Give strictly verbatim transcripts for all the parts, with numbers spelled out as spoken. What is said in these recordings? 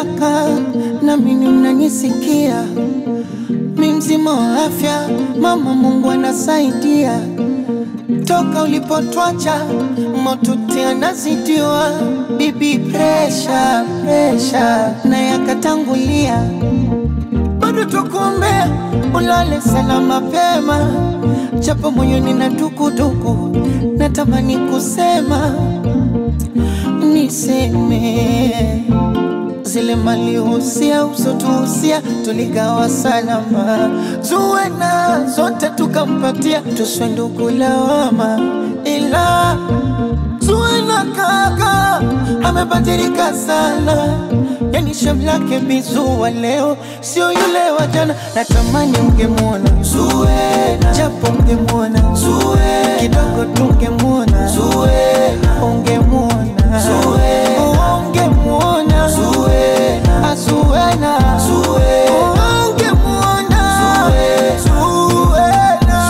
kaka, na mimi mnanisikia. Mimi mzima wa afya, mama Mungu anasaidia. Toka ulipotwacha, moto anazidiwa. Bibi pressure, pressure, na yakatangulia. Bado tukuombea, ulale salama mapema. Japo moyoni na dukuduku, natamani kusema. Niseme zile mali husia usotuhusia tuligawa salama. Tuwe na zote tukampatia, tusiwe ndugu lawama. Ila tuwe na kaka, amebadilika sana. Yani shamu lake bizu wa leo, sio yule wa jana. Natamani ungemuona Zuena, japo ungemuona Zuena, kidogo tungemuona Zuena, ungemuona Zuena, ungemuona Zuena, Zuena, Zuena, ungemuona Zuena,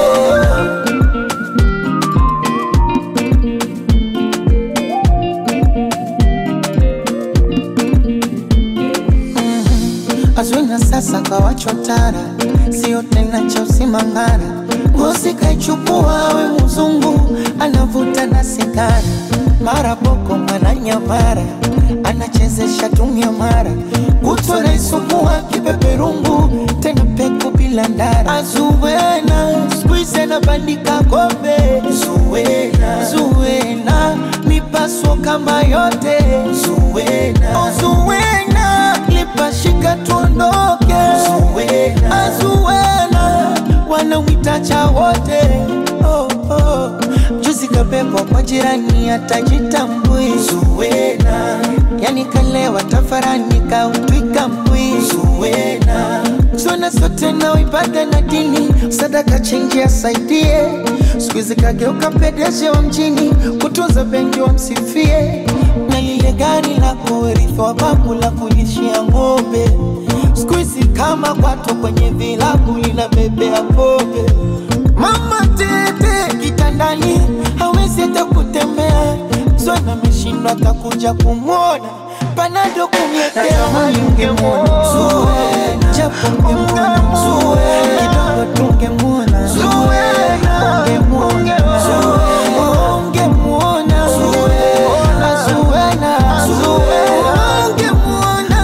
Zuena sasa kawachwa tara, sio tena cha usimangara. Ngozi kaichukua we mzungu, anavuta na sigara. Mara boko mara nyamara, anachezesha tumia mara. Kutwa na isukua kipeperungu, tena peku bila ndara. Zuena, squeeze na bandika kombe. Zuena, Zuena, mipaso kama yote. Zuena, oh Zuena, lipashika tuondoke. Zuena, Zuena, wanawita cha wote. Oh, oh. Juzi kapepo kwa jirani atajitambui. Zuena, yani kalewa tafarani kautwika mbui. Zuena, Zuena sote na uibada na dini, sadaka chenji asaidie. Sikuizi kageuka pedeje wa mjini, kutunza bengi wa msifie. Na lile gari la kurithi wa babu la kulishia ng'ombe, sikuizi kama kwato kwenye vilabu linabebea pombe. Mama tete kitandani, hawezi hata kutembea. Zuena ameshindwa atakuja kumwona, panado kumyetea. Natamani ungemuona Zuena, japo ungemuona Zuena, kidogo tungemuona Zuena, ungemuona Zuena, ungemuona Zuena, Zuena, Zuena, ungemuona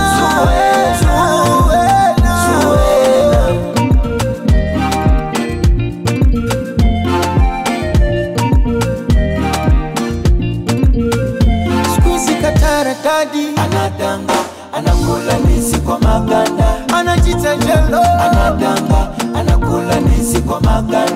Zuena, Zuena. Squeeze katara dadi, anadanga, anakula nisi kwa maganda. Anajita jelo, anadanga, anakula nisi kwa maganda.